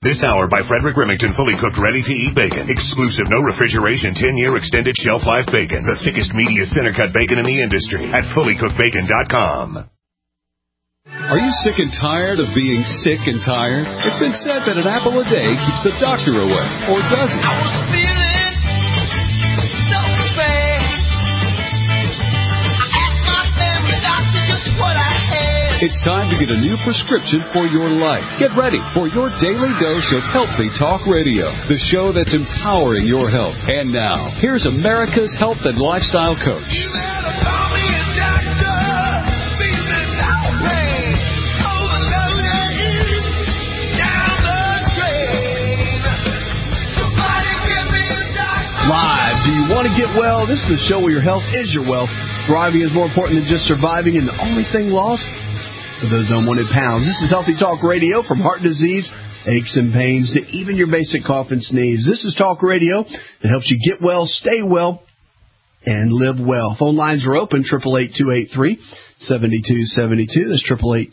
This hour by Frederick Remington, fully cooked, ready-to-eat bacon. Exclusive, no refrigeration, 10-year extended shelf life bacon. The thickest, meatiest center-cut bacon in the industry at fullycookedbacon.com. Are you sick and tired of being sick and tired? It's been said that an apple a day keeps the doctor away, or does it? I was feeling so bad. I asked my family doctor just what I had. It's time to get a new prescription for your life. Get ready for your daily dose of Healthy Talk Radio, the show that's empowering your health. And now, here's America's health and lifestyle coach. You better call me a doctor. Feeling no pain. Overloaded. Down the drain. Somebody give me a doctor. Live. Do you want to get well? This is the show where your health is your wealth. Thriving is more important than just surviving, and the only thing lost for those unwanted pounds. This is Healthy Talk Radio, from heart disease, aches and pains, to even your basic cough and sneeze. This is Talk Radio that helps you get well, stay well, and live well. Phone lines are open, 888-283-7272. That's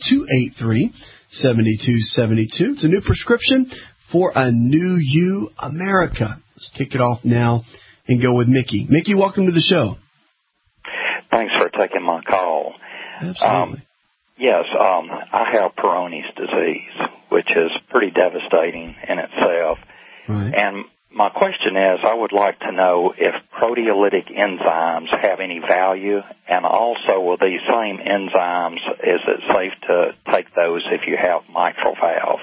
888-283-7272. It's a new prescription for a new you, America. Let's kick it off now and go with Mickey. Mickey, welcome to the show. Thanks for taking my call. Absolutely. Yes, I have Peyronie's disease, which is pretty devastating in itself. Right. And my question is, I would like to know if proteolytic enzymes have any value, and also with these same enzymes, is it safe to take those if you have mitral valve?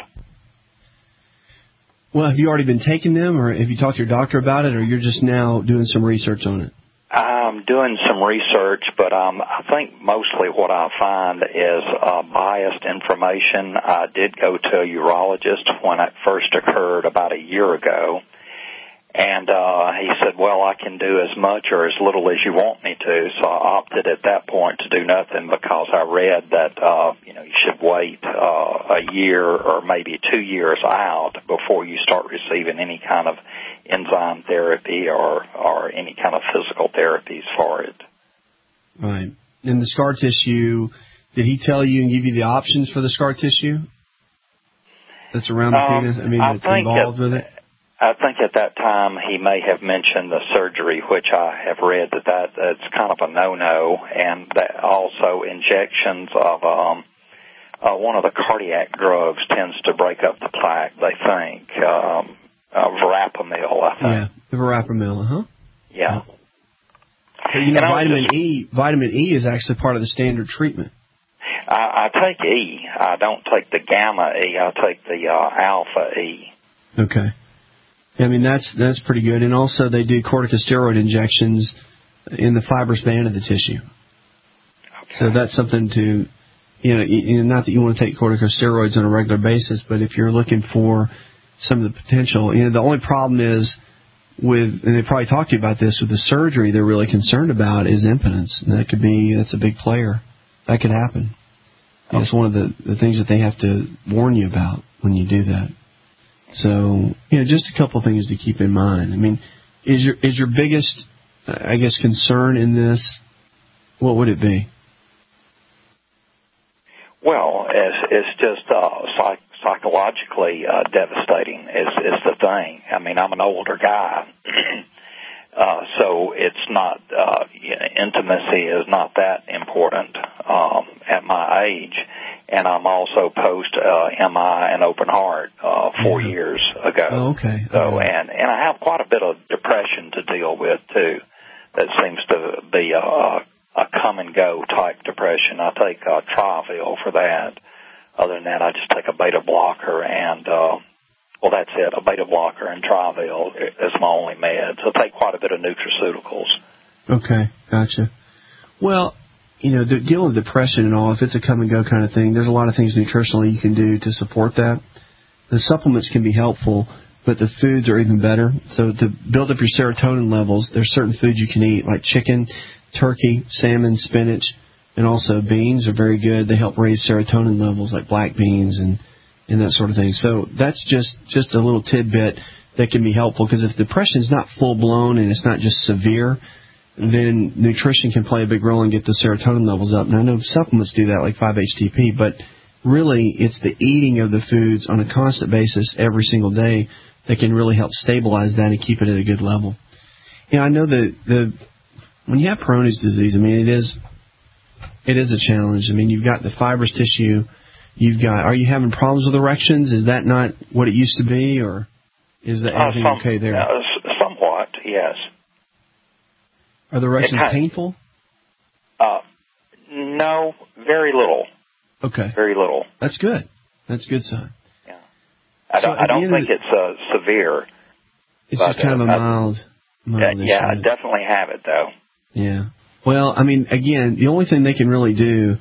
Well, have you already been taking them, or have you talked to your doctor about it, or you're just now doing some research on it? I'm doing some research, but I think mostly what I find is biased information. I did go to a urologist when it first occurred about a year ago, and he said, well, I can do as much or as little as you want me to, so I opted at that point to do nothing because I read that, you should wait a year or maybe 2 years out before you start receiving any kind of enzyme therapy or any kind of physical therapies for it. Right. And the scar tissue, did he tell you and give you the options for the scar tissue that's around the penis? I mean, that's involved with it? I think at that time he may have mentioned the surgery, which I have read that's kind of a no-no, and that also injections of one of the cardiac drugs tends to break up the plaque, they think. Verapamil, I think. Yeah, the Verapamil, huh? Yeah. But vitamin E is actually part of the standard treatment. I take E. I don't take the gamma E. I take the alpha E. Okay. I mean, that's pretty good. And also they do corticosteroid injections in the fibrous band of the tissue. Okay. So that's something to, not that you want to take corticosteroids on a regular basis, but if you're looking for some of the potential, the only problem is and they probably talked to you about this, with the surgery they're really concerned about is impotence. And that's a big player. That could happen. And it's one of the things that they have to warn you about when you do that. So, just a couple things to keep in mind. I mean, is your biggest, concern in this, what would it be? Well, it's just psychologically devastating is the thing. I mean, I'm an older guy, so it's not, intimacy is not that important at my age. And I'm also post-MI and open heart 4 years ago. Oh, okay. So, and I have quite a bit of depression to deal with, too. That seems to be a come-and-go type depression. I take Travil for that. Other than that, I just take a beta blocker and, that's it, a beta blocker and Travil is my only med. So I take quite a bit of nutraceuticals. Okay, gotcha. Well, dealing with depression and all, if it's a come-and-go kind of thing, there's a lot of things nutritionally you can do to support that. The supplements can be helpful, but the foods are even better. So to build up your serotonin levels, there's certain foods you can eat, like chicken, turkey, salmon, spinach, and also beans are very good. They help raise serotonin levels, like black beans and that sort of thing. So that's just a little tidbit that can be helpful, because if depression is not full-blown and it's not just severe, then nutrition can play a big role and get the serotonin levels up. And I know supplements do that, like 5-HTP, but really it's the eating of the foods on a constant basis every single day that can really help stabilize that and keep it at a good level. I know that when you have Peyronie's disease, I mean, it is a challenge. I mean, you've got the fibrous tissue. Are you having problems with erections? Is that not what it used to be, or is that everything okay there? Somewhat, yes. Are the erections painful? No, very little. Okay. Very little. That's good. That's a good sign. Yeah. I don't think it's severe. It's just kind of a mild issue. Yeah, I definitely have it, though. Yeah. Well, I mean, again, the only thing they can really do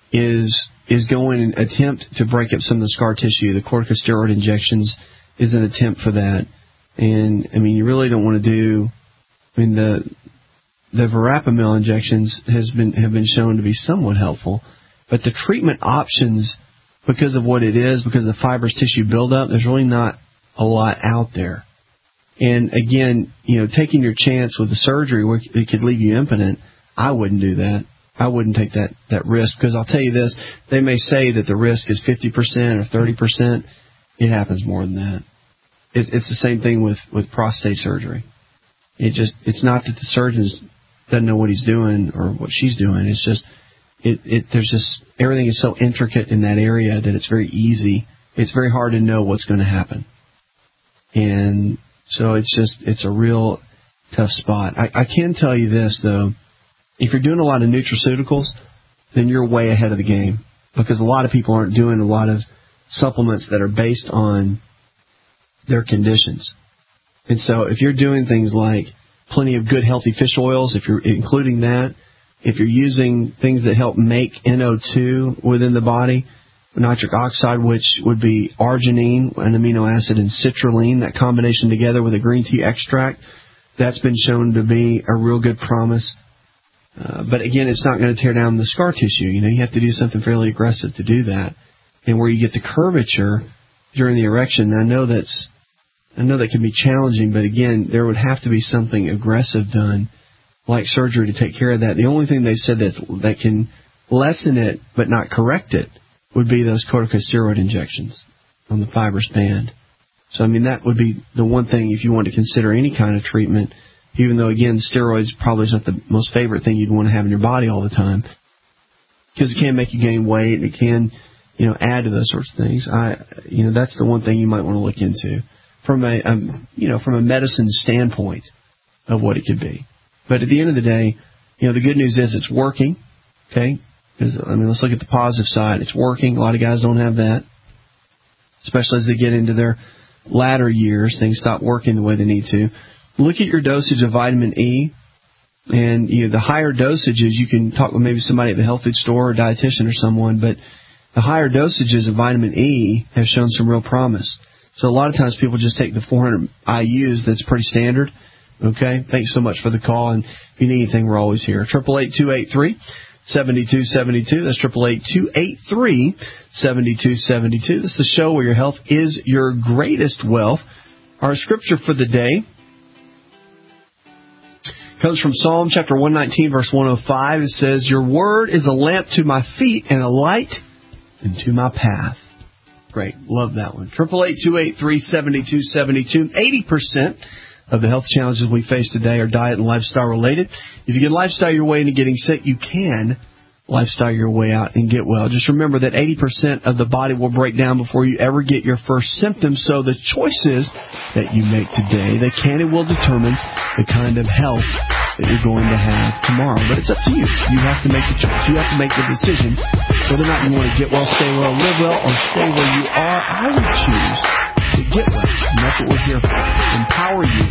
is go in and attempt to break up some of the scar tissue. The corticosteroid injections is an attempt for that. And, I mean, you really don't want to do... I mean, the verapamil injections have been shown to be somewhat helpful, but the treatment options, because of what it is, because of the fibrous tissue buildup, there's really not a lot out there. And again, taking your chance with the surgery where it could leave you impotent, I wouldn't do that. I wouldn't take that risk, because I'll tell you this, they may say that the risk is 50% or 30%. It happens more than that. It's the same thing with prostate surgery. It's not that the surgeon doesn't know what he's doing or what she's doing. It's just there's just everything is so intricate in that area that it's very easy. It's very hard to know what's going to happen, and so it's a real tough spot. I can tell you this though, if you're doing a lot of nutraceuticals, then you're way ahead of the game, because a lot of people aren't doing a lot of supplements that are based on their conditions. And so if you're doing things like plenty of good healthy fish oils, if you're including that, if you're using things that help make NO2 within the body, nitric oxide, which would be arginine, an amino acid, and citrulline, that combination together with a green tea extract, that's been shown to be a real good promise. But again, it's not going to tear down the scar tissue. You have to do something fairly aggressive to do that. And where you get the curvature during the erection, I know that can be challenging, but again, there would have to be something aggressive done, like surgery, to take care of that. The only thing they said that can lessen it but not correct it would be those corticosteroid injections on the fibrous band. So, I mean, that would be the one thing if you want to consider any kind of treatment, even though, again, steroids probably is not the most favorite thing you'd want to have in your body all the time, because it can make you gain weight and it can, add to those sorts of things. That's the one thing you might want to look into from a medicine standpoint of what it could be. But at the end of the day, the good news is it's working. Okay, let's look at the positive side. It's working. A lot of guys don't have that, especially as they get into their latter years. Things stop working the way they need to. Look at your dosage of vitamin E, and the higher dosages, you can talk with maybe somebody at the health food store or a dietitian or someone, but the higher dosages of vitamin E have shown some real promise. So a lot of times people just take the 400 IUs. That's pretty standard. Okay? Thanks so much for the call, and if you need anything, we're always here. 888-283-7272. That's 888-283-7272. This is the show where your health is your greatest wealth. Our scripture for the day comes from Psalm chapter 119, verse 105. It says, "Your word is a lamp to my feet and a light into my path." Great. Love that one. 888-283-7272. 80% of the health challenges we face today are diet and lifestyle related. If you can lifestyle your way into getting sick, you can lifestyle your way out and get well. Just remember that 80% of the body will break down before you ever get your first symptoms. So the choices that you make today, they can and will determine the kind of health that you're going to have tomorrow. But it's up to you. You have to make the choice. You have to make the decision whether or not you want to get well, stay well, live well, or stay where you are. I would choose to get well. And that's what we're here for. Empower you.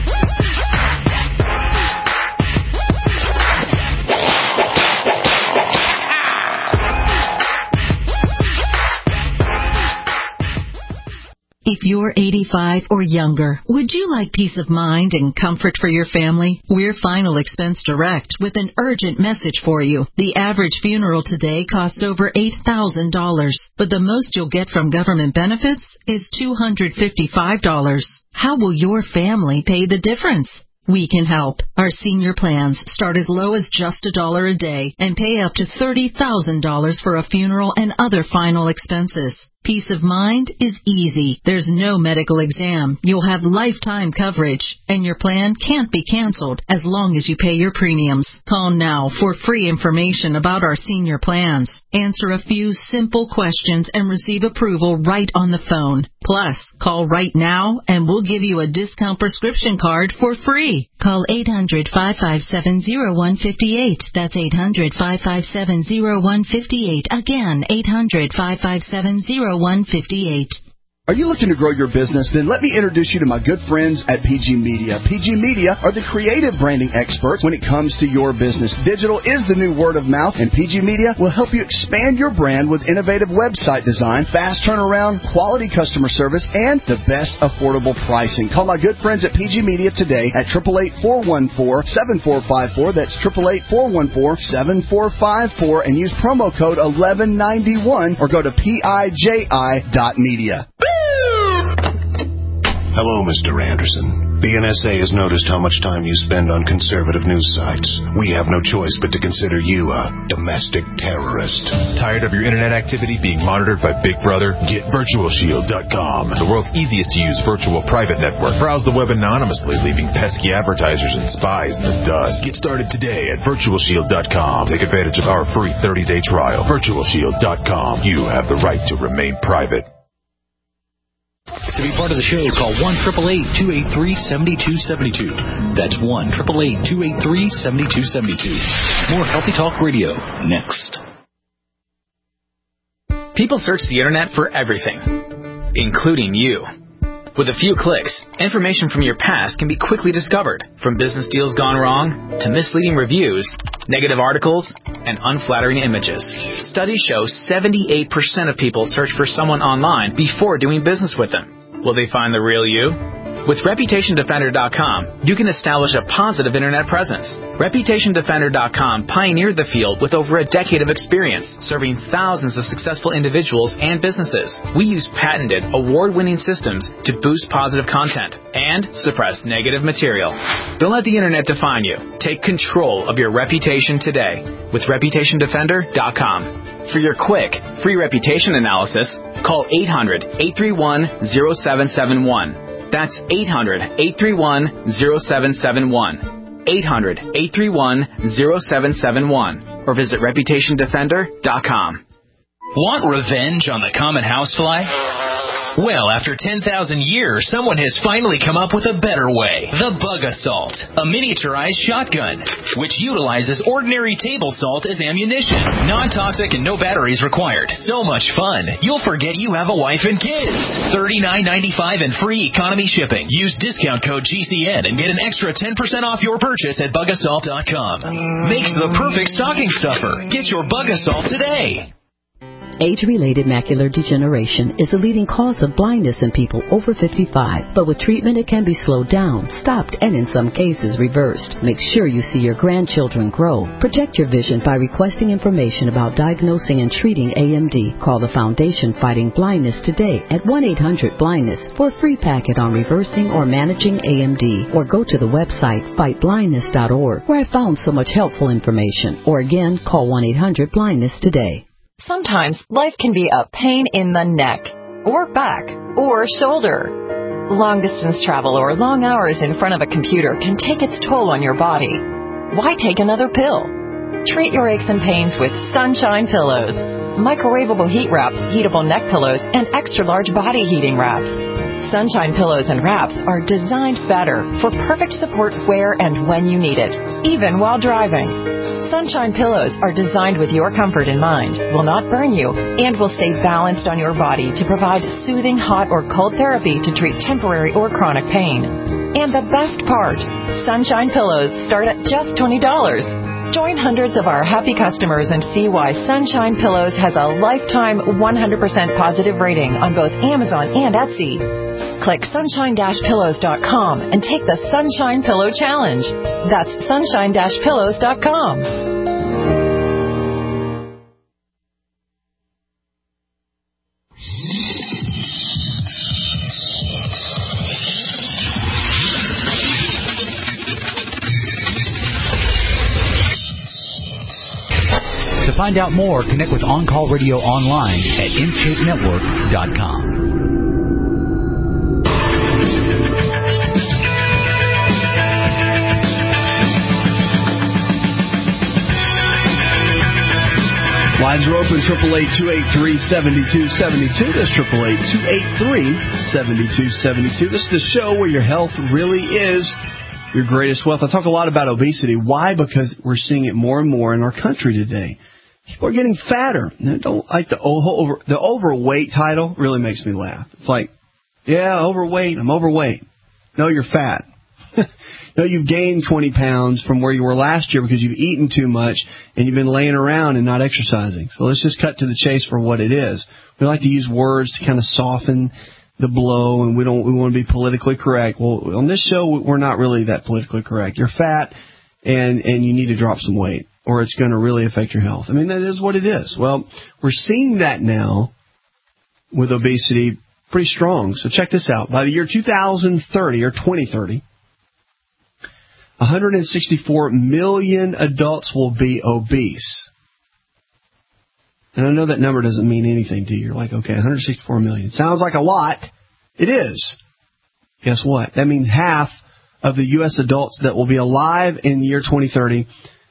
If you're 85 or younger, would you like peace of mind and comfort for your family? We're Final Expense Direct with an urgent message for you. The average funeral today costs over $8,000, but the most you'll get from government benefits is $255. How will your family pay the difference? We can help. Our senior plans start as low as just $1 a day and pay up to $30,000 for a funeral and other final expenses. Peace of mind is easy. There's no medical exam. You'll have lifetime coverage, and your plan can't be canceled as long as you pay your premiums. Call now for free information about our senior plans. Answer a few simple questions and receive approval right on the phone. Plus, call right now and we'll give you a discount prescription card for free. Call 800-557-0158. That's 800-557-0158. Again, 800-557-0158. Are you looking to grow your business? Then let me introduce you to my good friends at PG Media. PG Media are the creative branding experts when it comes to your business. Digital is the new word of mouth, and PG Media will help you expand your brand with innovative website design, fast turnaround, quality customer service, and the best affordable pricing. Call my good friends at PG Media today at 888-414-7454. That's 888-414-7454, and use promo code 1191 or go to PIJI.media. Hello, Mr. Anderson. The NSA has noticed how much time you spend on conservative news sites. We have no choice but to consider you a domestic terrorist. Tired of your internet activity being monitored by Big Brother? Get VirtualShield.com, the world's easiest to use virtual private network. Browse the web anonymously, leaving pesky advertisers and spies in the dust. Get started today at VirtualShield.com. Take advantage of our free 30-day trial. VirtualShield.com. You have the right to remain private. To be part of the show, call 1-888-283-7272. That's 1-888-283-7272. More Healthy Talk Radio next. People search the internet for everything, including you. With a few clicks, information from your past can be quickly discovered, from business deals gone wrong to misleading reviews, negative articles, and unflattering images. Studies show 78% of people search for someone online before doing business with them. Will they find the real you? With ReputationDefender.com, you can establish a positive internet presence. ReputationDefender.com pioneered the field with over a decade of experience, serving thousands of successful individuals and businesses. We use patented, award-winning systems to boost positive content and suppress negative material. Don't let the internet define you. Take control of your reputation today with ReputationDefender.com. For your quick, free reputation analysis, call 800-831-0771. That's 800-831-0771. 800-831-0771. Or visit ReputationDefender.com. Want revenge on the common housefly? Well, after 10,000 years, someone has finally come up with a better way. The Bug Assault, a miniaturized shotgun, which utilizes ordinary table salt as ammunition. Non-toxic and no batteries required. So much fun, you'll forget you have a wife and kids. $39.95 and free economy shipping. Use discount code GCN and get an extra 10% off your purchase at BugAssault.com. Makes the perfect stocking stuffer. Get your Bug Assault today. Age-related macular degeneration is the leading cause of blindness in people over 55. But with treatment, it can be slowed down, stopped, and in some cases reversed. Make sure you see your grandchildren grow. Protect your vision by requesting information about diagnosing and treating AMD. Call the Foundation Fighting Blindness today at 1-800-BLINDNESS for a free packet on reversing or managing AMD. Or go to the website fightblindness.org, where I found so much helpful information. Or again, call 1-800-BLINDNESS today. Sometimes life can be a pain in the neck, or back, or shoulder. Long-distance travel or long hours in front of a computer can take its toll on your body. Why take another pill? Treat your aches and pains with Sunshine Pillows. Microwavable heat wraps, heatable neck pillows, and extra-large body heating wraps. Sunshine Pillows and wraps are designed better for perfect support where and when you need it, even while driving. Sunshine Pillows are designed with your comfort in mind, will not burn you, and will stay balanced on your body to provide soothing hot or cold therapy to treat temporary or chronic pain. And the best part, Sunshine Pillows start at just $20. Join hundreds of our happy customers and see why Sunshine Pillows has a lifetime 100% positive rating on both Amazon and Etsy. Click sunshine-pillows.com and take the Sunshine Pillow Challenge. That's sunshine-pillows.com. find out more, connect with On Call Radio online at InShapeNetwork.com. Lines are open, 888-283-7272. That's 888-283-7272. This is the show where your health really is your greatest wealth. I talk a lot about obesity. Why? Because we're seeing it more and more in our country today. People are getting fatter. Now, don't like the overweight title really makes me laugh. It's like, yeah, overweight, I'm overweight. No, you're fat. No, you've gained 20 pounds from where you were last year because you've eaten too much and you've been laying around and not exercising. So let's just cut to the chase for what it is. We like to use words to kind of soften the blow, and we want to be politically correct. Well, on this show, we're not really that politically correct. You're fat and you need to drop some weight, or it's going to really affect your health. I mean, that is what it is. Well, we're seeing that now with obesity pretty strong. So check this out. By the year 2030 or 2030, 164 million adults will be obese. And I know that number doesn't mean anything to you. You're like, okay, 164 million. Sounds like a lot. It is. Guess what? That means half of the U.S. adults that will be alive in the year 2030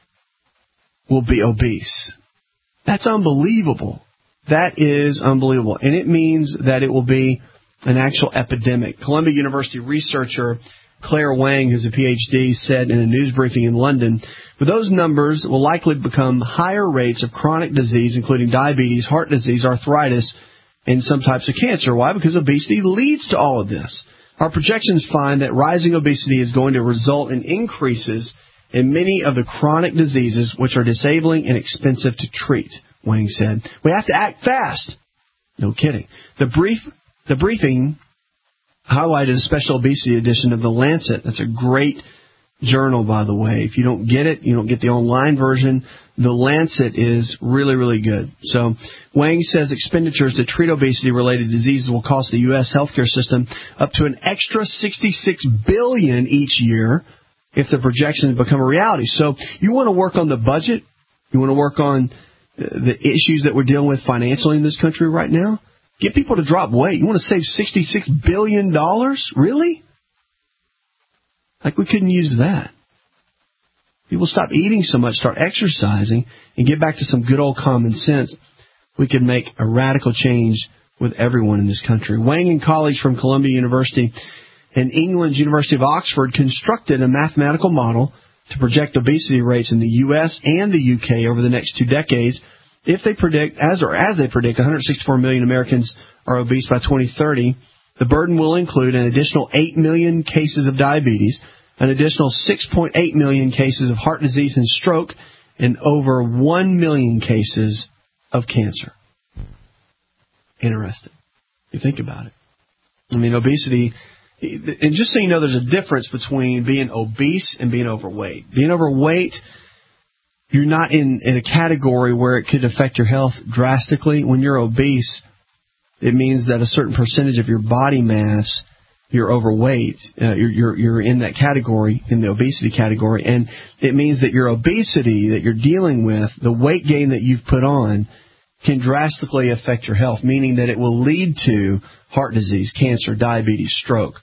will be obese. That's unbelievable. That is unbelievable. And it means that it will be an actual epidemic. Columbia University researcher Claire Wang, who's a PhD, said in a news briefing in London, with those numbers will likely become higher rates of chronic disease, including diabetes, heart disease, arthritis, and some types of cancer. Why? Because obesity leads to all of this. Our projections find that rising obesity is going to result in increases in many of the chronic diseases which are disabling and expensive to treat, Wang said. We have to act fast. No kidding. The briefing highlighted a special obesity edition of The Lancet. That's a great journal, by the way. If you don't get it, you don't get the online version, The Lancet is really, really good. So Wang says expenditures to treat obesity-related diseases will cost the U.S. healthcare system up to an extra $66 billion each year if the projections become a reality. So you want to work on the budget? You want to work on the issues that we're dealing with financially in this country right now? Get people to drop weight. You want to save $66 billion? Really? Like we couldn't use that. People stop eating so much, start exercising, and get back to some good old common sense. We could make a radical change with everyone in this country. Wang and colleagues from Columbia University and England's University of Oxford constructed a mathematical model to project obesity rates in the U.S. and the UK over the next 2 decades. If they predict, as they predict, 164 million Americans are obese by 2030, the burden will include an additional 8 million cases of diabetes, an additional 6.8 million cases of heart disease and stroke, and over 1 million cases of cancer. Interesting. You think about it. I mean, obesity, and just so you know, there's a difference between being obese and being overweight. Being overweight, you're not in a category where it could affect your health drastically. When you're obese, it means that a certain percentage of your body mass, you're overweight. You're in that category, in the obesity category. And it means that your obesity that you're dealing with, the weight gain that you've put on, can drastically affect your health, meaning that it will lead to heart disease, cancer, diabetes, stroke.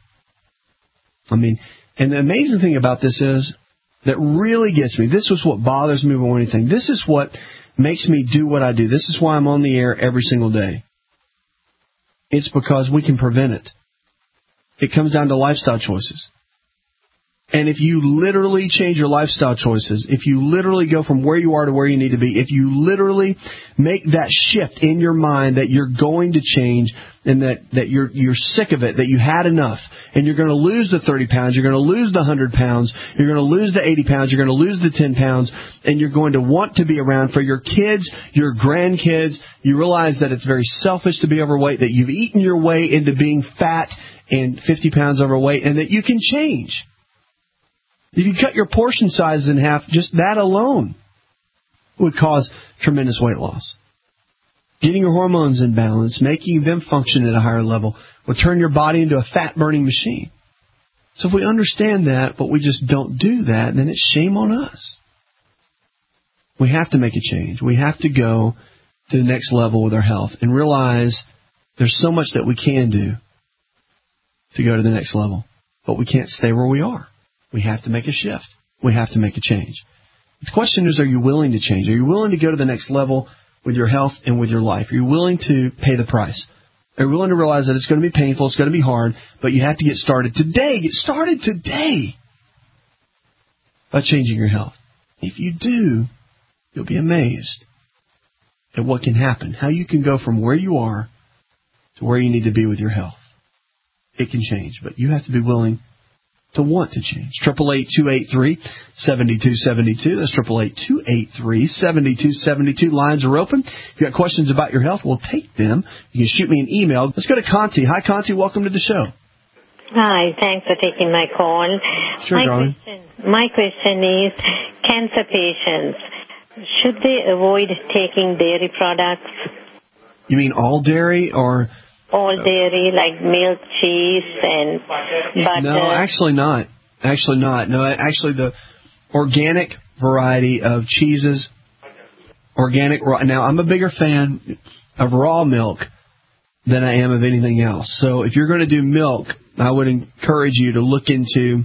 I mean, and the amazing thing about this is, that really gets me. This is what bothers me more than anything. This is what makes me do what I do. This is why I'm on the air every single day. It's because we can prevent it. It comes down to lifestyle choices. And if you literally change your lifestyle choices, if you literally go from where you are to where you need to be, if you literally make that shift in your mind that you're going to change and that you're sick of it, that you had enough, and you're going to lose the 30 pounds, you're going to lose the 100 pounds, you're going to lose the 80 pounds, you're going to lose the 10 pounds, and you're going to want to be around for your kids, your grandkids. You realize that it's very selfish to be overweight, that you've eaten your way into being fat and 50 pounds overweight, and that you can change. If you cut your portion size in half, just that alone would cause tremendous weight loss. Getting your hormones in balance, making them function at a higher level, will turn your body into a fat-burning machine. So if we understand that, but we just don't do that, then it's shame on us. We have to make a change. We have to go to the next level with our health and realize there's so much that we can do to go to the next level. But we can't stay where we are. We have to make a shift. We have to make a change. The question is, are you willing to change? Are you willing to go to the next level with your health and with your life? Are you willing to pay the price? Are you willing to realize that it's going to be painful, it's going to be hard, but you have to get started today. Get started today by changing your health. If you do, you'll be amazed at what can happen, how you can go from where you are to where you need to be with your health. It can change, but you have to be willing to want to change. 888-283-7272. That's 888-283-7272. Lines are open. If you got questions about your health, we'll take them. You can shoot me an email. Let's go to Conti. Hi, Conti. Welcome to the show. Hi. Thanks for taking my call. Sure, darling. My question is, cancer patients, should they avoid taking dairy products? You mean all dairy or... All dairy, like milk, cheese, and butter? No, actually not. No, actually the organic variety of cheeses, organic raw. Now, I'm a bigger fan of raw milk than I am of anything else. So if you're going to do milk, I would encourage you to look into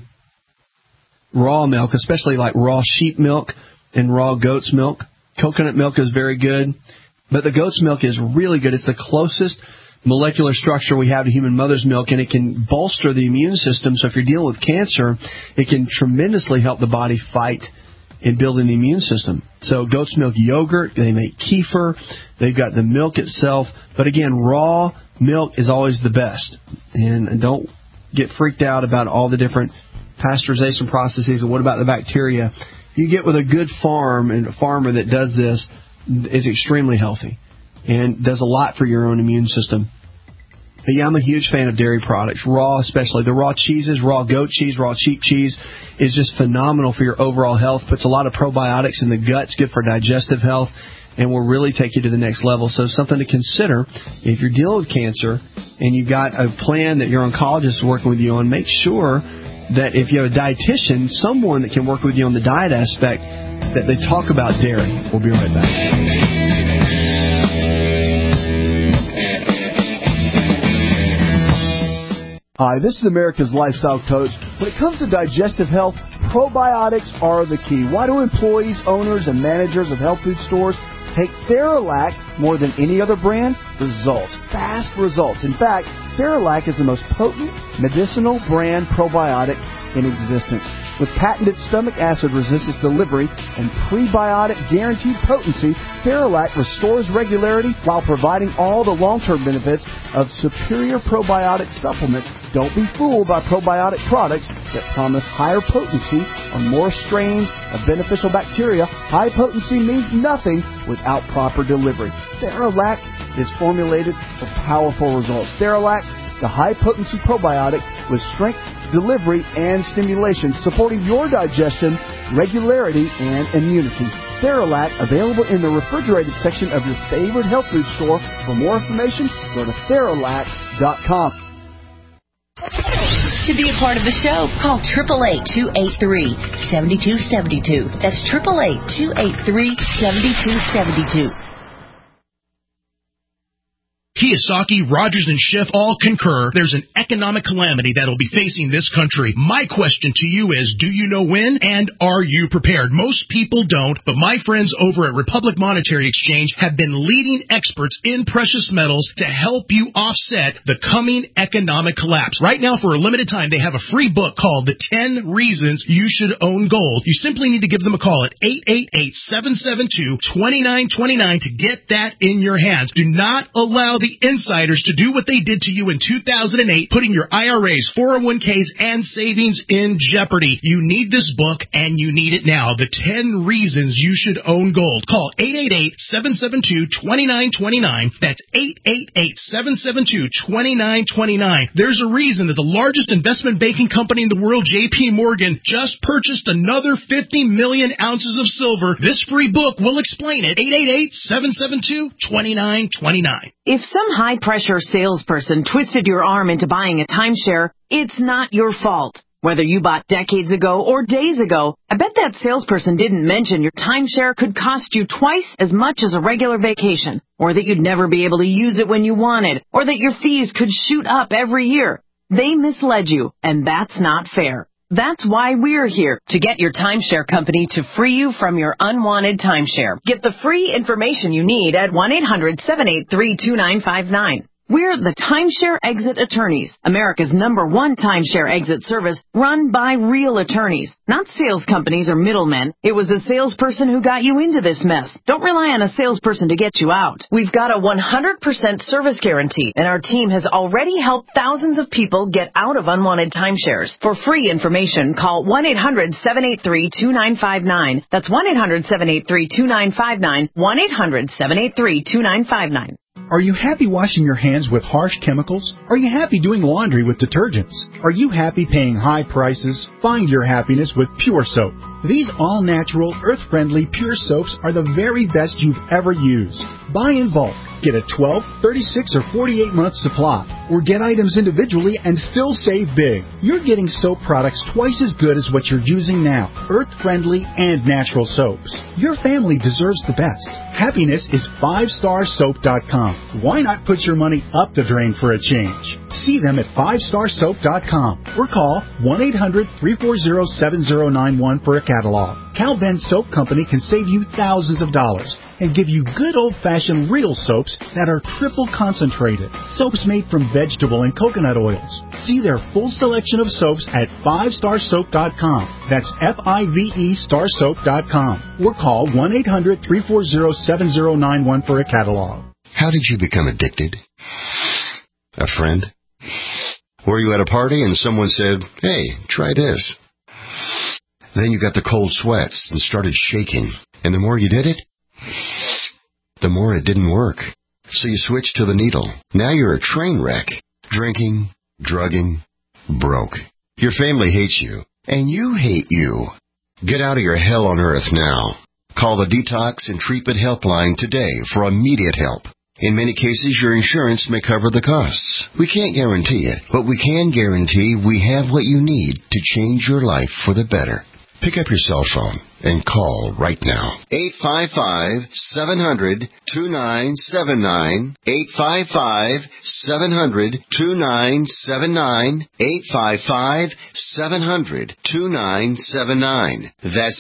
raw milk, especially like raw sheep milk and raw goat's milk. Coconut milk is very good, but the goat's milk is really good. It's the closest molecular structure we have to human mother's milk, and it can bolster the immune system. So if you're dealing with cancer, it can tremendously help the body fight in building the immune system. So goat's milk yogurt, they make kefir, they've got the milk itself. But again, raw milk is always the best. And don't get freaked out about all the different pasteurization processes and what about the bacteria. You get with a good farm, and a farmer that does this is extremely healthy and does a lot for your own immune system. But yeah, I'm a huge fan of dairy products, raw especially. The raw cheeses, raw goat cheese, raw sheep cheese is just phenomenal for your overall health. Puts a lot of probiotics in the gut. It's good for digestive health and will really take you to the next level. So something to consider if you're dealing with cancer and you've got a plan that your oncologist is working with you on, make sure that if you have a dietitian, someone that can work with you on the diet aspect, that they talk about dairy. We'll be right back. Hi, this is America's Lifestyle Coach. When it comes to digestive health, probiotics are the key. Why do employees, owners, and managers of health food stores take Theralac more than any other brand? Results. Fast results. In fact, Theralac is the most potent medicinal brand probiotic in existence. With patented stomach acid resistance delivery and prebiotic guaranteed potency, Theralac restores regularity while providing all the long-term benefits of superior probiotic supplements. Don't be fooled by probiotic products that promise higher potency on more strains of beneficial bacteria. High potency means nothing without proper delivery. Theralac is formulated for powerful results. Theralac, the high-potency probiotic with strength, delivery, and stimulation, supporting your digestion, regularity, and immunity. Theralac, available in the refrigerated section of your favorite health food store. For more information, go to Theralac.com. To be a part of the show, call 888-283-7272. That's 888-283-7272. Kiyosaki, Rogers, and Schiff all concur there's an economic calamity that'll be facing this country. My question to you is, do you know when, and are you prepared? Most people don't, but my friends over at Republic Monetary Exchange have been leading experts in precious metals to help you offset the coming economic collapse. Right now, for a limited time, they have a free book called The 10 Reasons You Should Own Gold. You simply need to give them a call at 888-772-2929 to get that in your hands. Do not allow the insiders to do what they did to you in 2008, putting your IRAs, 401ks, and savings in jeopardy. You need this book, and you need it now. The 10 Reasons You Should Own Gold. Call 888-772-2929. That's 888-772-2929. There's a reason that the largest investment banking company in the world, J.P. Morgan, just purchased another 50 million ounces of silver. This free book will explain it. 888-772-2929. If some high-pressure salesperson twisted your arm into buying a timeshare, it's not your fault. Whether you bought decades ago or days ago, I bet that salesperson didn't mention your timeshare could cost you twice as much as a regular vacation, or that you'd never be able to use it when you wanted, or that your fees could shoot up every year. They misled you, and that's not fair. That's why we're here, to get your timeshare company to free you from your unwanted timeshare. Get the free information you need at 1-800-783-2959. We're the Timeshare Exit Attorneys, America's #1 timeshare exit service run by real attorneys, not sales companies or middlemen. It was a salesperson who got you into this mess. Don't rely on a salesperson to get you out. We've got a 100% service guarantee, and our team has already helped thousands of people get out of unwanted timeshares. For free information, call 1-800-783-2959. That's 1-800-783-2959, 1-800-783-2959. Are you happy washing your hands with harsh chemicals? Are you happy doing laundry with detergents? Are you happy paying high prices? Find your happiness with Pure Soap. These all-natural, earth-friendly Pure Soaps are the very best you've ever used. Buy in bulk. Get a 12, 36, or 48-month supply. Or get items individually and still save big. You're getting soap products twice as good as what you're using now. Earth-friendly and natural soaps. Your family deserves the best. Happiness is 5starsoap.com. Why not put your money up the drain for a change? See them at 5starsoap.com or call 1-800-340-7091 for a catalog. Cal Ben Soap Company can save you thousands of dollars and give you good old-fashioned real soaps that are triple concentrated. Soaps made from vegetable and coconut oils. See their full selection of soaps at 5starsoap.com. That's F-I-V-E starsoap.com. Or call 1-800-340-7091 for a catalog. How did you become addicted? A friend? Were you at a party and someone said, "Hey, try this"? Then you got the cold sweats and started shaking. And the more you did it, the more it didn't work. So you switched to the needle. Now you're a train wreck. Drinking, drugging, broke. Your family hates you, and you hate you. Get out of your hell on earth now. Call the Detox and Treatment Helpline today for immediate help. In many cases, your insurance may cover the costs. We can't guarantee it, but we can guarantee we have what you need to change your life for the better. Pick up your cell phone and call right now. 855-700-2979. 855-700-2979. 855-700-2979. That's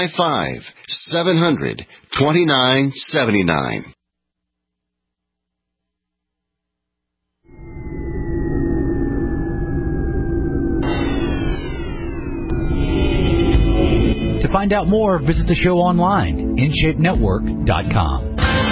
855-700-2979. To find out more, visit the show online, InShapeNetwork.com.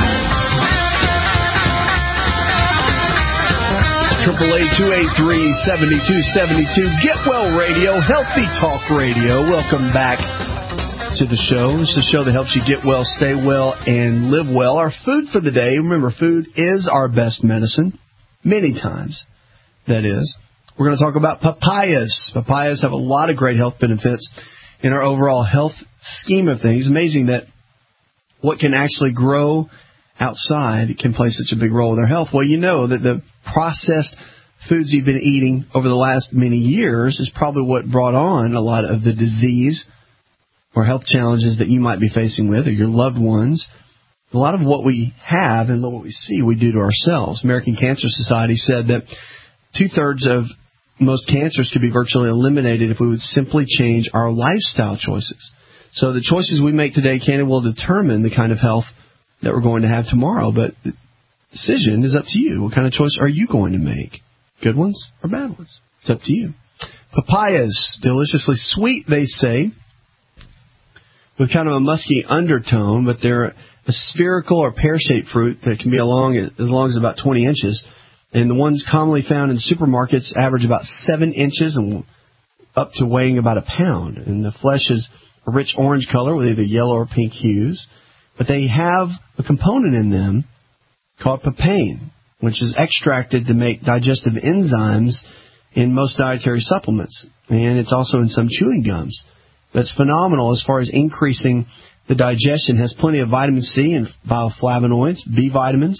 888-283-7272. Get Well Radio, Healthy Talk Radio. Welcome back to the show. This is the show that helps you get well, stay well, and live well. Our food for the day, remember, food is our best medicine. Many times, that is. We're going to talk about papayas. Papayas have a lot of great health benefits in our overall health scheme of things. Amazing that what can actually grow outside can play such a big role in our health. Well, you know that the processed foods you've been eating over the last many years is probably what brought on a lot of the disease or health challenges that you might be facing with or your loved ones. A lot of what we have and what we see we do to ourselves. American Cancer Society said that 2/3 of most cancers could be virtually eliminated if we would simply change our lifestyle choices. So the choices we make today can and will determine the kind of health that we're going to have tomorrow. But the decision is up to you. What kind of choice are you going to make? Good ones or bad ones? It's up to you. Papayas, deliciously sweet, they say, with kind of a musky undertone, but they're a spherical or pear-shaped fruit that can be as long as about 20 inches. And the ones commonly found in supermarkets average about 7 inches and up to weighing about a pound. And the flesh is a rich orange color with either yellow or pink hues. But they have a component in them called papain, which is extracted to make digestive enzymes in most dietary supplements. And it's also in some chewing gums. That's phenomenal as far as increasing the digestion. It has plenty of vitamin C and bioflavonoids, B vitamins,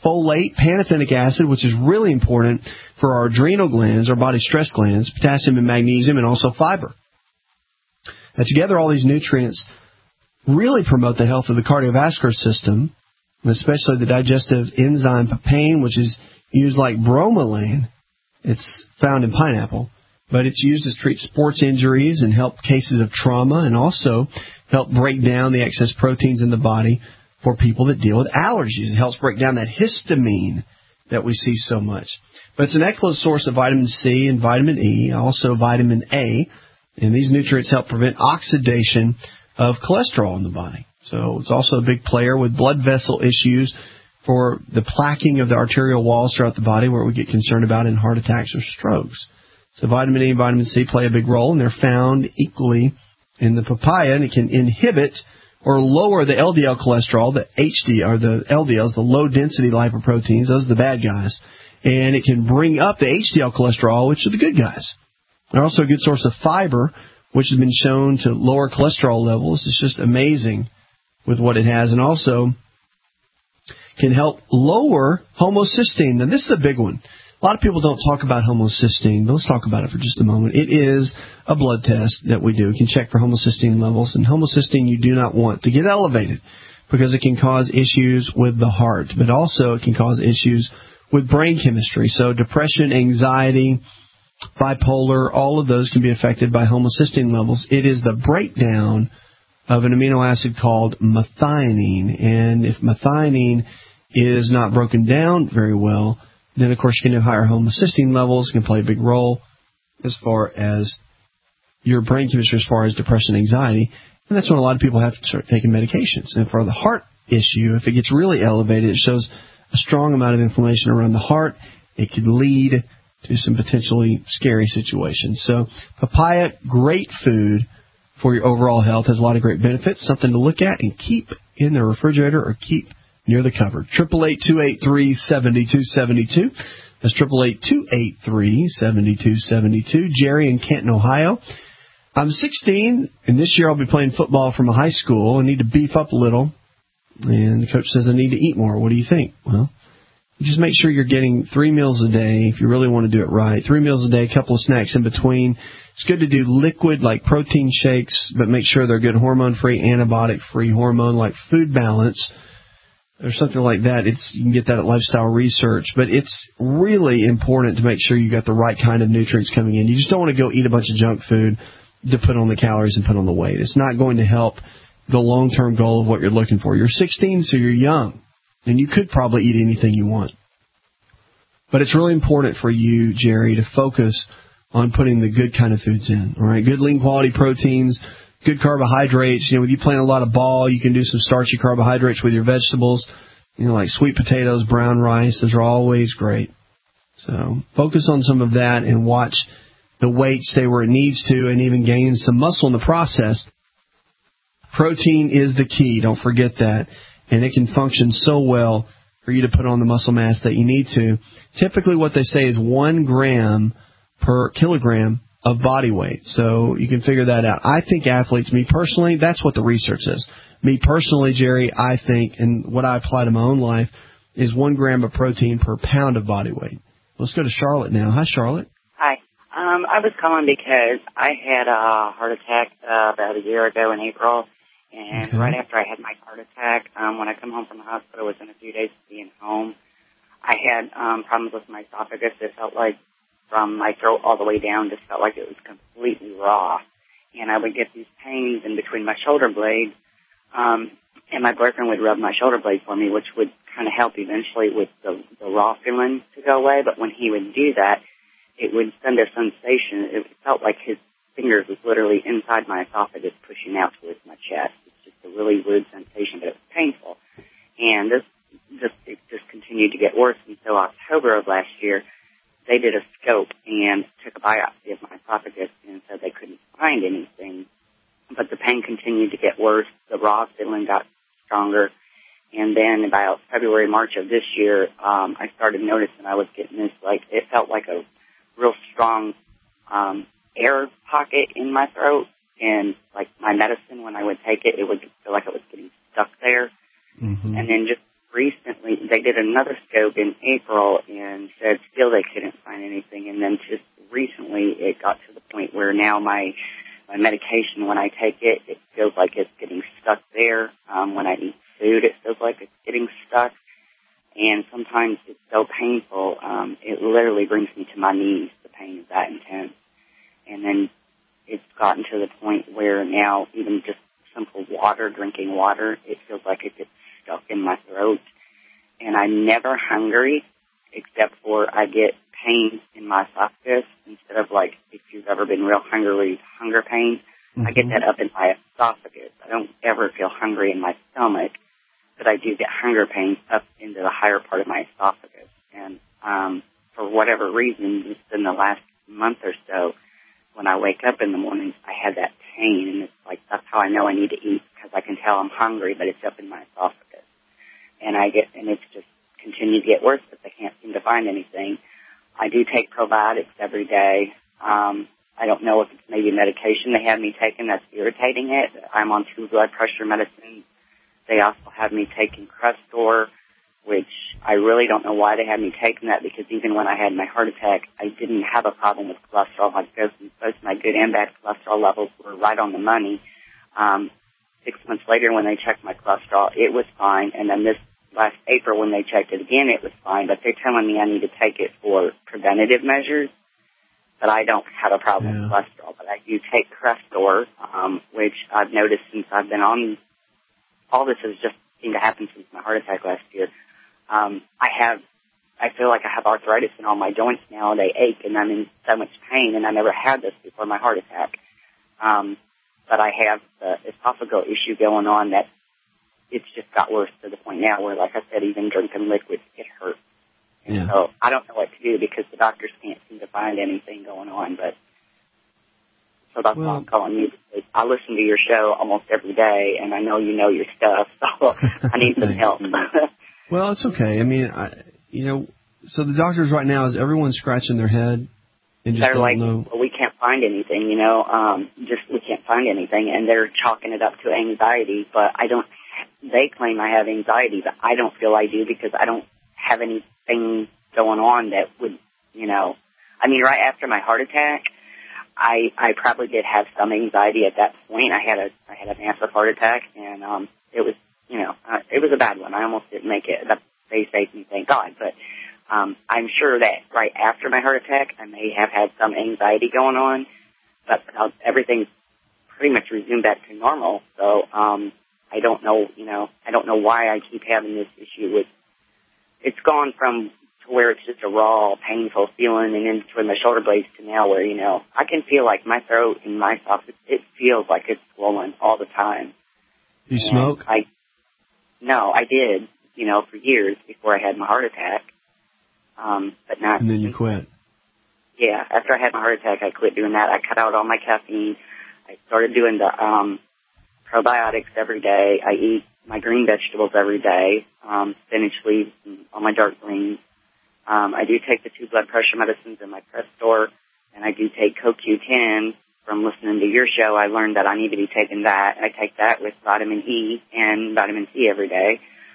folate, pantothenic acid, which is really important for our adrenal glands, our body stress glands, potassium and magnesium, and also fiber. Now, together, all these nutrients really promote the health of the cardiovascular system, especially the digestive enzyme papain, which is used like bromelain. It's found in pineapple, but it's used to treat sports injuries and help cases of trauma, and also help break down the excess proteins in the body for people that deal with allergies. It helps break down that histamine that we see so much. But it's an excellent source of vitamin C and vitamin E, also vitamin A, and these nutrients help prevent oxidation of cholesterol in the body. So it's also a big player with blood vessel issues for the plaquing of the arterial walls throughout the body, where we get concerned about in heart attacks or strokes. So vitamin E and vitamin C play a big role, and they're found equally in the papaya, and it can inhibit or lower the LDL cholesterol, the HD, or the LDLs, the low-density lipoproteins. Those are the bad guys. And it can bring up the HDL cholesterol, which are the good guys. They're also a good source of fiber, which has been shown to lower cholesterol levels. It's just amazing with what it has. And also can help lower homocysteine. Now, this is a big one. A lot of people don't talk about homocysteine, but let's talk about it for just a moment. It is a blood test that we do. We can check for homocysteine levels, and homocysteine you do not want to get elevated because it can cause issues with the heart, but also it can cause issues with brain chemistry. So depression, anxiety, bipolar, all of those can be affected by homocysteine levels. It is the breakdown of an amino acid called methionine, and if methionine is not broken down very well, then, of course, you can have higher homocysteine levels. It can play a big role as far as your brain chemistry, as far as depression and anxiety. And that's when a lot of people have to start taking medications. And for the heart issue, if it gets really elevated, it shows a strong amount of inflammation around the heart. It could lead to some potentially scary situations. So papaya, great food for your overall health, has a lot of great benefits, something to look at and keep in the refrigerator or keep near the cupboard. 888-283-7272. That's 888-283-7272. Jerry in Canton, Ohio. I'm 16, and this year I'll be playing football from a high school. I need to beef up a little, and the coach says I need to eat more. What do you think? Well, just make sure you're getting 3 meals a day if you really want to do it right. 3 meals a day, a couple of snacks in between. It's good to do liquid like protein shakes, but make sure they're good hormone-free, antibiotic-free hormone like Food Balance or something like that. You can get that at Lifestyle Research. But it's really important to make sure you got the right kind of nutrients coming in. You just don't want to go eat a bunch of junk food to put on the calories and put on the weight. It's not going to help the long-term goal of what you're looking for. You're 16, so you're young, and you could probably eat anything you want. But it's really important for you, Jerry, to focus on putting the good kind of foods in. All right, good lean quality proteins, good carbohydrates. You know, with you playing a lot of ball, you can do some starchy carbohydrates with your vegetables. You know, like sweet potatoes, brown rice. Those are always great. So focus on some of that and watch the weight stay where it needs to, and even gain some muscle in the process. Protein is the key. Don't forget that. And it can function so well for you to put on the muscle mass that you need to. Typically what they say is 1 gram per kilogram of body weight. So you can figure that out. I think athletes, me personally, that's what the research says. Me personally, Jerry, I think, and what I apply to my own life, is 1 gram of protein per pound of body weight. Let's go to Charlotte now. Hi, Charlotte. Hi. I was calling because I had a heart attack about a year ago in April. And right after I had my heart attack, when I come home from the hospital within a few days of being home, I had problems with my esophagus. It felt like from my throat all the way down, just felt like it was completely raw. And I would get these pains in between my shoulder blades, and my boyfriend would rub my shoulder blade for me, which would kind of help eventually with the raw feeling to go away. But when he would do that, it would send a sensation. It felt like his fingers was literally inside my esophagus pushing out towards my chest. It's just a really weird sensation, but it was painful. And it just continued to get worse until October of last year. They did a scope and took a biopsy of my esophagus and said they couldn't find anything. But the pain continued to get worse. The raw feeling got stronger. And then about February, March of this year, I started noticing I was getting this, like, it felt like a real strong air pocket in my throat. And, like, my medicine, when I would take it, it would feel like it was getting stuck there. Mm-hmm. And then just recently, they did another scope in April and said still they couldn't find anything. And then just recently it got to the point where now my medication, when I take it, it feels like it's getting stuck there. When I eat food, it feels like it's getting stuck. And sometimes it's so painful, it literally brings me to my knees. The pain is that intense. And then it's gotten to the point where now even just simple water, drinking water, it feels like it gets stuck in my throat. And I'm never hungry except for I get pain in my esophagus instead of like if you've ever been real hungry, hunger pain. Mm-hmm. I get that up in my esophagus. I don't ever feel hungry in my stomach, but I do get hunger pains up into the higher part of my esophagus. And for whatever reason, just in the last month or so, when I wake up in the mornings, I have that pain, and it's like that's how I know I need to eat because I can tell I'm hungry, but it's up in my esophagus. And it's just continued to get worse because I can't seem to find anything. I do take probiotics every day. I don't know if it's maybe medication they have me taking that's irritating it. I'm on 2 blood pressure medicines. They also have me taking Crestor, which I really don't know why they had me taking that because even when I had my heart attack, I didn't have a problem with cholesterol. Both my good and bad cholesterol levels were right on the money. 6 months later when they checked my cholesterol, it was fine. And then this last April when they checked it again, it was fine. But they're telling me I need to take it for preventative measures. But I don't have a problem with cholesterol. But I do take Crestor, which I've noticed since I've been on. All this has just seemed to happen since my heart attack last year. I feel like I have arthritis in all my joints now. They ache, and I'm in so much pain, and I never had this before my heart attack. But I have the esophageal issue going on that it's just got worse to the point now where, like I said, even drinking liquids, it hurts. And so I don't know what to do because the doctors can't seem to find anything going on. But so that's why I'm calling you. I listen to your show almost every day, and I know you know your stuff, so I need some help. Well, it's okay. I mean, so the doctors right now, is everyone scratching their head and just they're don't like, know? well, we can't find anything, we can't find anything, and they're chalking it up to anxiety, but they claim I have anxiety, but I don't feel I do because I don't have anything going on that would, right after my heart attack, I probably did have some anxiety at that point. I had a massive heart attack, and it was, it was a bad one. I almost didn't make it. They saved me, thank God. But I'm sure that right after my heart attack, I may have had some anxiety going on, but everything's pretty much resumed back to normal. So I don't know, I don't know why I keep having this issue with. It's gone from to where it's just a raw, painful feeling, and then between my shoulder blades to now where, I can feel like my throat and my esophagus, it feels like it's swollen all the time. You smoke? No, I did, for years before I had my heart attack. But not. And then you quit? Yeah, after I had my heart attack, I quit doing that. I cut out all my caffeine. I started doing the probiotics every day. I eat my green vegetables every day, spinach leaves, and all my dark greens. I do take the 2 blood pressure medicines and my Crestor, and I do take CoQ10. From listening to your show, I learned that I need to be taking that. I take that with vitamin E and vitamin C every day.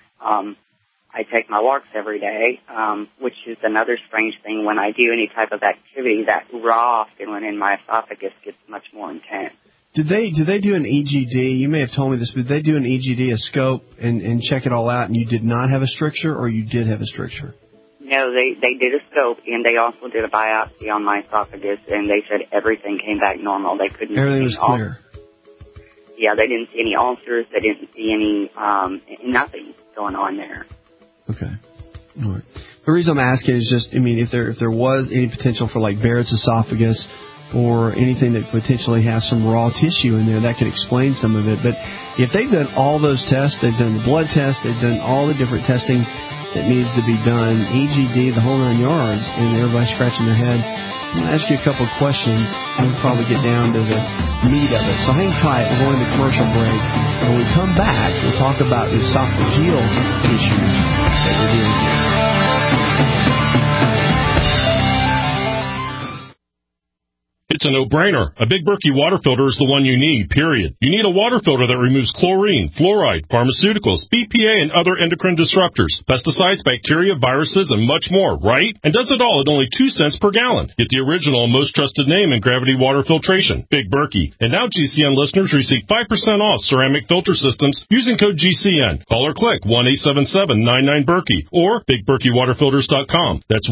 I take my walks every day, which is another strange thing. When I do any type of activity, that raw feeling in my esophagus gets much more intense. Did they do an EGD? You may have told me this, but did they do an EGD, a scope, and check it all out, and you did not have a stricture, or you did have a stricture? No, they did a scope, and they also did a biopsy on my esophagus, and they said everything came back normal. They couldn't. Everything was clear. Yeah, they didn't see any ulcers. They didn't see any nothing going on there. Okay. All right. The reason I'm asking is just, if there was any potential for like Barrett's esophagus or anything that potentially has some raw tissue in there, that could explain some of it. But if they've done all those tests, they've done the blood test, they've done all the different testing that needs to be done, EGD, the whole 9 yards, and everybody's scratching their head, I'm going to ask you a couple of questions, and we'll probably get down to the meat of it. So hang tight. We're going to commercial break. When we come back, we'll talk about esophageal issues that we're dealing with. It's It's a no-brainer. A Big Berkey water filter is the one you need, period. You need a water filter that removes chlorine, fluoride, pharmaceuticals, BPA, and other endocrine disruptors, pesticides, bacteria, viruses, and much more, right? And does it all at only 2 cents per gallon. Get the original and most trusted name in gravity water filtration, Big Berkey. And now GCN listeners receive 5% off ceramic filter systems using code GCN. Call or click 1-877-99-BERKEY or BigBerkeyWaterFilters.com. That's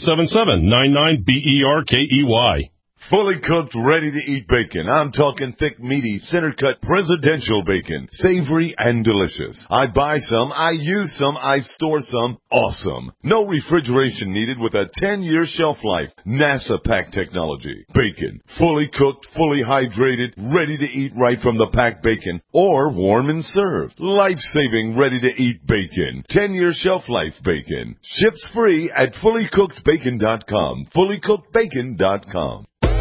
1-877-99-BERKEY. Fully cooked, ready-to-eat bacon. I'm talking thick, meaty, center-cut, presidential bacon. Savory and delicious. I buy some, I use some, I store some. Awesome. No refrigeration needed with a 10-year shelf life. NASA pack technology. Bacon. Fully cooked, fully hydrated, ready to eat right from the packed bacon. Or warm and served. Life-saving, ready-to-eat bacon. 10-year shelf life bacon. Ships free at fullycookedbacon.com. Fullycookedbacon.com.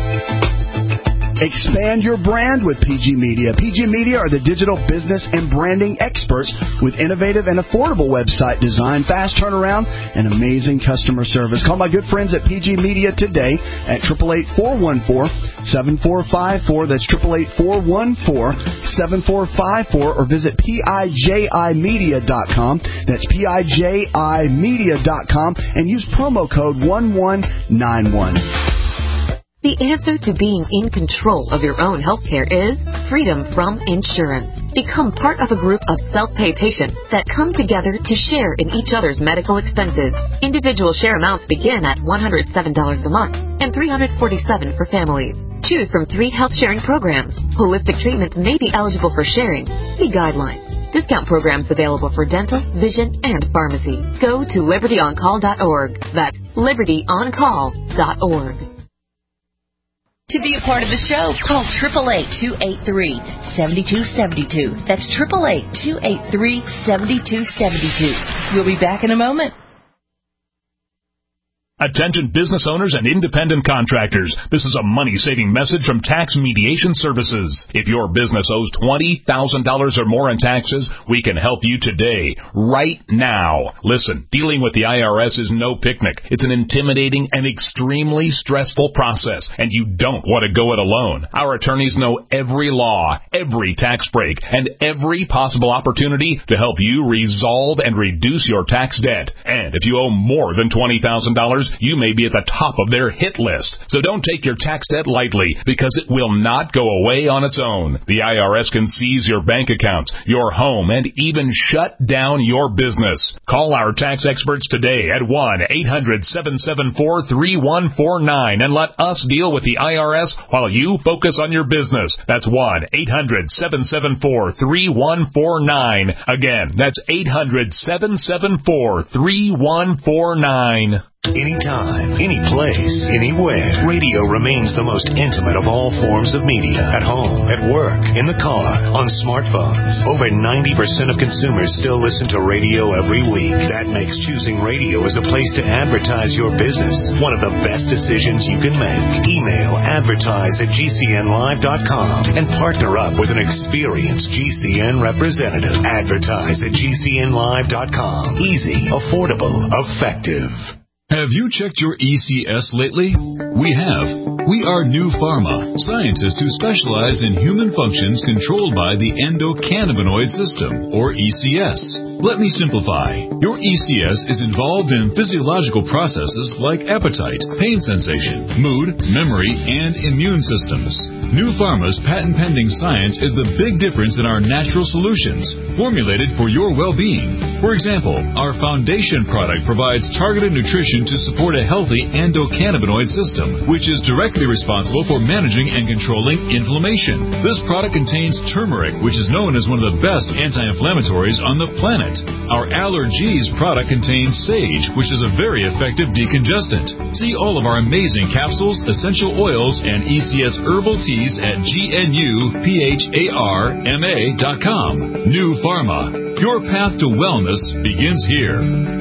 Expand your brand with PG Media. PG Media are the digital business and branding experts with innovative and affordable website design, fast turnaround, and amazing customer service. Call my good friends at PG Media today at 888-414-7454. That's 888-414-7454, or visit PIJImedia.com. That's PIJImedia.com, and use promo code 1191. The answer to being in control of your own healthcare is freedom from insurance. Become part of a group of self-pay patients that come together to share in each other's medical expenses. Individual share amounts begin at $107 a month and $347 for families. Choose from 3 health sharing programs. Holistic treatments may be eligible for sharing. See guidelines. Discount programs available for dental, vision, and pharmacy. Go to libertyoncall.org. That's libertyoncall.org. To be a part of the show, call 888-283-7272. That's 888-283-7272. We'll be back in a moment. Attention business owners and independent contractors. This is a money-saving message from Tax Mediation Services. If your business owes $20,000 or more in taxes, we can help you today, right now. Listen, dealing with the IRS is no picnic. It's an intimidating and extremely stressful process, and you don't want to go it alone. Our attorneys know every law, every tax break, and every possible opportunity to help you resolve and reduce your tax debt. And if you owe more than $20,000, you may be at the top of their hit list. So don't take your tax debt lightly, because it will not go away on its own. The IRS can seize your bank accounts, your home, and even shut down your business. Call our tax experts today at 1-800-774-3149 and let us deal with the IRS while you focus on your business. That's 1-800-774-3149. Again, that's 800-774-3149. Anytime, any place, anywhere. Radio remains the most intimate of all forms of media. At home, at work, in the car, on smartphones. Over 90% of consumers still listen to radio every week. That makes choosing radio as a place to advertise your business one of the best decisions you can make. Email advertise@gcnlive.com and partner up with an experienced GCN representative. Advertise@gcnlive.com. Easy, affordable, effective. Have you checked your ECS lately? We have. We are New Pharma, scientists who specialize in human functions controlled by the endocannabinoid system, or ECS. Let me simplify. Your ECS is involved in physiological processes like appetite, pain sensation, mood, memory, and immune systems. New Pharma's patent-pending science is the big difference in our natural solutions, formulated for your well-being. For example, our foundation product provides targeted nutrition to support a healthy endocannabinoid system, which is directly responsible for managing and controlling inflammation. This product contains turmeric, which is known as one of the best anti-inflammatories on the planet. Our Allergies product contains sage, which is a very effective decongestant. See all of our amazing capsules, essential oils, and ECS herbal teas at GNUPHARMA.com. New Pharma. Your path to wellness begins here.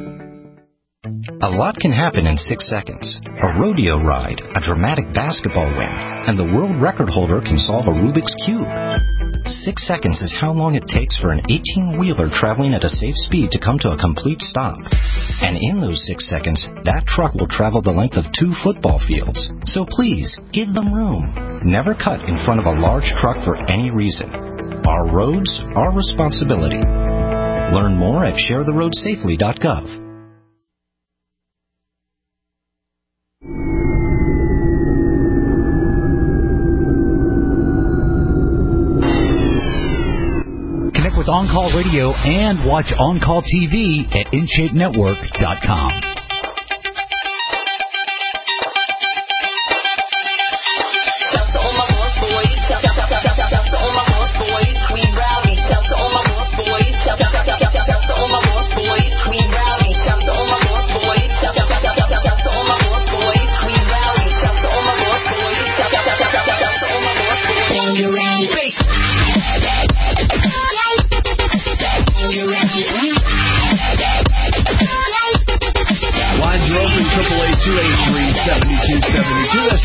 A lot can happen in 6 seconds. A rodeo ride, a dramatic basketball win, and the world record holder can solve a Rubik's Cube. 6 seconds is how long it takes for an 18-wheeler traveling at a safe speed to come to a complete stop. And in those 6 seconds, that truck will travel the length of 2 football fields. So please, give them room. Never cut in front of a large truck for any reason. Our roads, our responsibility. Learn more at sharetheroadsafely.gov. Connect with On Call Radio and watch On Call TV at InShapeNetwork.com. That's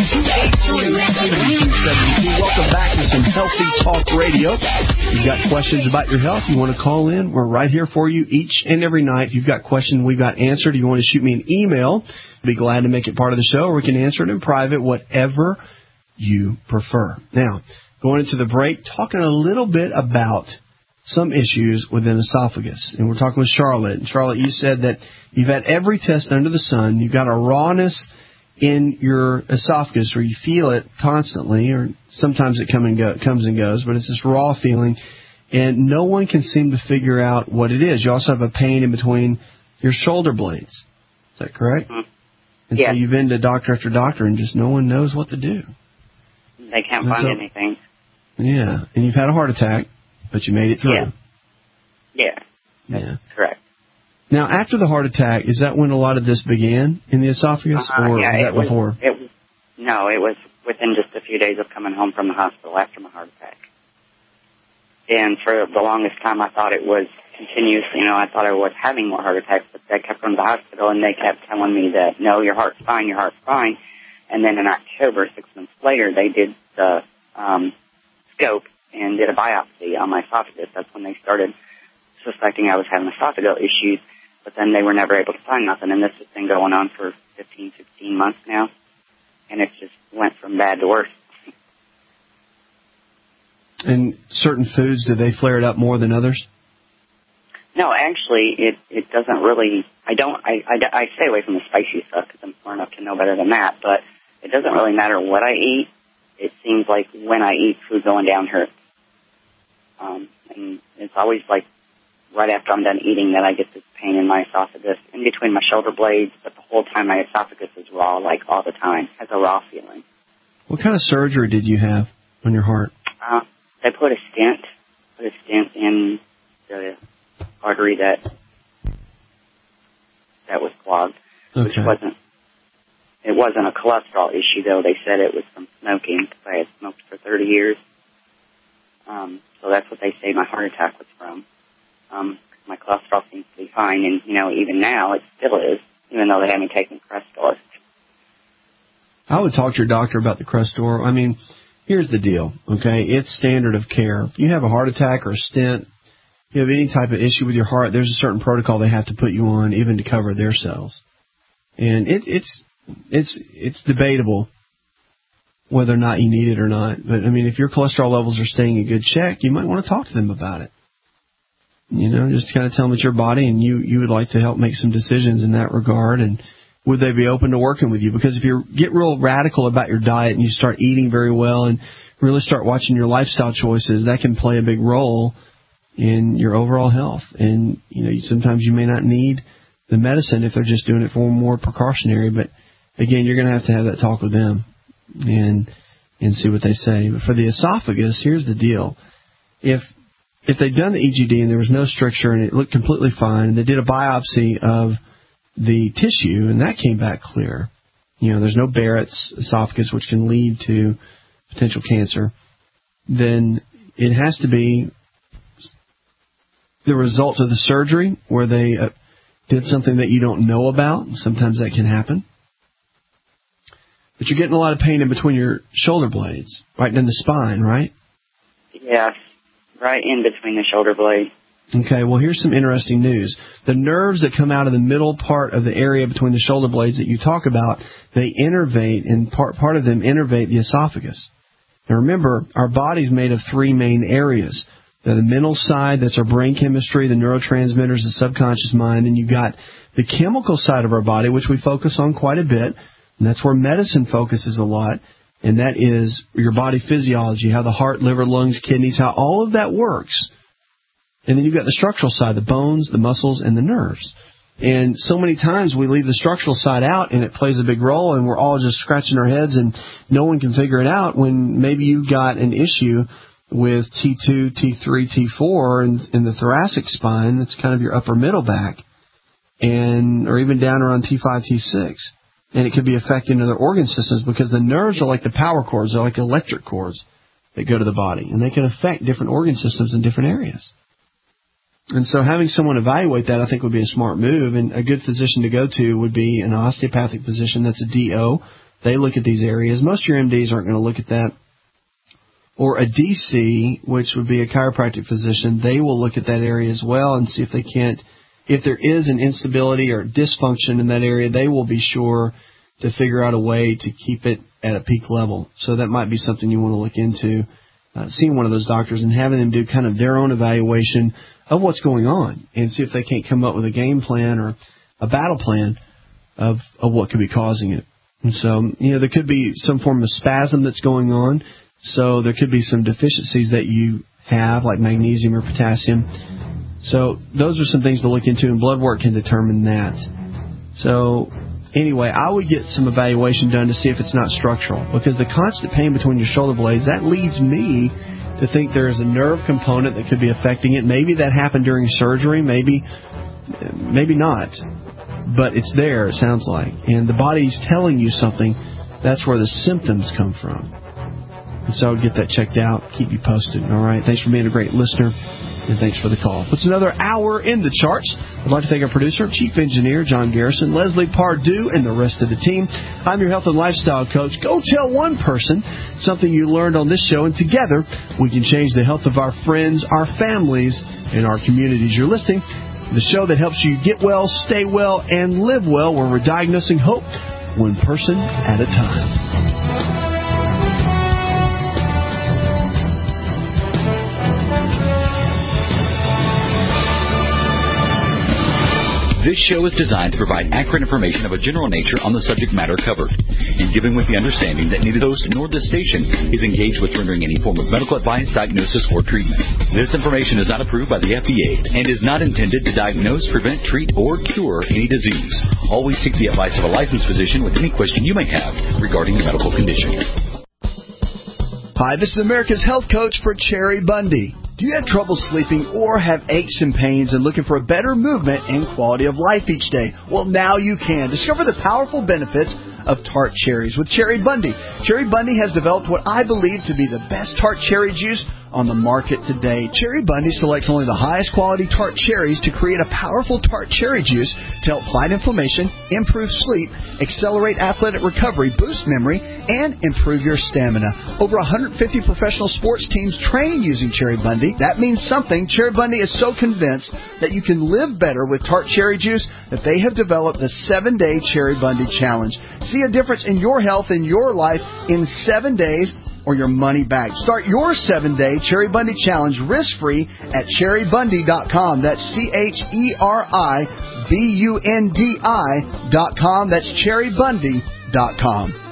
888-283-7272. Welcome back to some Healthy Talk Radio. If you've got questions about your health, you want to call in, we're right here for you each and every night. If you've got questions we've got answered, you want to shoot me an email, I'd be glad to make it part of the show, or we can answer it in private, whatever you prefer. Now, going into the break, talking a little bit about some issues within esophagus. And we're talking with Charlotte. And Charlotte, you said that you've had every test under the sun. You've got a rawness in your esophagus where you feel it constantly, or sometimes it comes and goes, but it's this raw feeling, and no one can seem to figure out what it is. You also have a pain in between your shoulder blades. Is that correct? Mm-hmm. And yeah. So you've been to doctor after doctor, and just no one knows what to do. They can't find anything. Yeah, and you've had a heart attack, but you made it through. Yeah. Correct. Now, after the heart attack, is that when a lot of this began in the esophagus, or was that before? No, it was within just a few days of coming home from the hospital after my heart attack. And for the longest time, I thought it was continuous. You know, I thought I was having more heart attacks, but I kept going to the hospital, and they kept telling me that, no, your heart's fine, your heart's fine. And then in October, 6 months later, they did the scope and did a biopsy on my esophagus. That's when they started suspecting I was having esophageal issues, but then they were never able to find nothing. And this has been going on for 15, 16 months now, and it just went from bad to worse. And certain foods, do they flare it up more than others? No, actually, it doesn't really. I stay away from the spicy stuff because I'm smart enough to know better than that. But it doesn't really matter what I eat. It seems like when I eat, food going down hurts. And it's always like right after I'm done eating that I get this pain in my esophagus, in between my shoulder blades, but the whole time my esophagus is raw, like all the time, has a raw feeling. What kind of surgery did you have on your heart? They put a stent in the artery that was clogged, which wasn't a cholesterol issue, though. They said it was from smoking, because I had smoked for 30 years. So that's what they say my heart attack was from. My cholesterol seems to be fine, and, you know, even now it still is, even though they haven't taken Crestor. I would talk to your doctor about the Crestor. I mean, here's the deal, okay? It's standard of care. If you have a heart attack or a stent, you have any type of issue with your heart, there's a certain protocol they have to put you on, even to cover their cells. And it's debatable whether or not you need it or not. But, I mean, if your cholesterol levels are staying in good check, you might want to talk to them about it. You know, just kind of tell them it's your body, and you would like to help make some decisions in that regard. And would they be open to working with you? Because if you get real radical about your diet and you start eating very well and really start watching your lifestyle choices, that can play a big role in your overall health. And, you know, sometimes you may not need the medicine if they're just doing it for more precautionary. But, again, you're going to have that talk with them and see what they say. But for the esophagus, here's the deal. If they'd done the EGD and there was no stricture and it looked completely fine, and they did a biopsy of the tissue and that came back clear, you know, there's no Barrett's esophagus, which can lead to potential cancer, then it has to be the result of the surgery where they did something that you don't know about. Sometimes that can happen. But you're getting a lot of pain in between your shoulder blades, right in the spine, right? Yes, right in between the shoulder blades. Okay, well, here's some interesting news. The nerves that come out of the middle part of the area between the shoulder blades that you talk about, they innervate, and part of them innervate the esophagus. Now, remember, our body's made of three main areas. The mental side, that's our brain chemistry, the neurotransmitters, the subconscious mind. And you've got the chemical side of our body, which we focus on quite a bit, and that's where medicine focuses a lot, and that is your body physiology, how the heart, liver, lungs, kidneys, how all of that works. And then you've got the structural side, the bones, the muscles, and the nerves. And so many times we leave the structural side out, and it plays a big role, and we're all just scratching our heads, and no one can figure it out when maybe you've got an issue with T2, T3, T4 in the thoracic spine. That's kind of your upper middle back, or even down around T5, T6. And it could be affecting other organ systems because the nerves are like the power cords. They're like electric cords that go to the body, and they can affect different organ systems in different areas. And so having someone evaluate that, I think, would be a smart move. And a good physician to go to would be an osteopathic physician. That's a DO. They look at these areas. Most of your MDs aren't going to look at that. Or a DC, which would be a chiropractic physician. They will look at that area as well and see if they can't, if there is an instability or dysfunction in that area, they will be sure to figure out a way to keep it at a peak level. So that might be something you want to look into, seeing one of those doctors and having them do kind of their own evaluation of what's going on and see if they can't come up with a game plan or a battle plan of what could be causing it. And so, there could be some form of spasm that's going on. So there could be some deficiencies that you have, like magnesium or potassium. So those are some things to look into, and blood work can determine that. So anyway, I would get some evaluation done to see if it's not structural, because the constant pain between your shoulder blades, that leads me to think there is a nerve component that could be affecting it. Maybe that happened during surgery, maybe not, but it's there, it sounds like. And the body's telling you something. That's where the symptoms come from. And so I would get that checked out, keep you posted. All right, thanks for being a great listener, and thanks for the call. It's another hour in the charts. I'd like to thank our producer, Chief Engineer John Garrison, Leslie Pardue, and the rest of the team. I'm your health and lifestyle coach. Go tell one person something you learned on this show, and together we can change the health of our friends, our families, and our communities. You're listening to the show that helps you get well, stay well, and live well, where we're diagnosing hope one person at a time. This show is designed to provide accurate information of a general nature on the subject matter covered, and given with the understanding that neither host nor this station is engaged with rendering any form of medical advice, diagnosis, or treatment. This information is not approved by the FDA and is not intended to diagnose, prevent, treat, or cure any disease. Always seek the advice of a licensed physician with any question you may have regarding a medical condition. Hi, this is America's Health Coach for Cherry Bundy. Do you have trouble sleeping or have aches and pains and looking for a better movement and quality of life each day? Well, now you can. Discover the powerful benefits of tart cherries with Cherry Bundy. Cherry Bundy has developed what I believe to be the best tart cherry juice on the market today. Cherry Bundy selects only the highest quality tart cherries to create a powerful tart cherry juice to help fight inflammation, improve sleep, accelerate athletic recovery, boost memory, and improve your stamina. Over 150 professional sports teams train using Cherry Bundy. That means something. Cherry Bundy is so convinced that you can live better with tart cherry juice that they have developed the 7-Day Cherry Bundy Challenge. See a difference in your health and your life in 7 days, or your money back. Start your 7-Day Cherry Bundy Challenge risk-free at cherrybundy.com. That's CherryBundi.com. That's cherrybundy.com.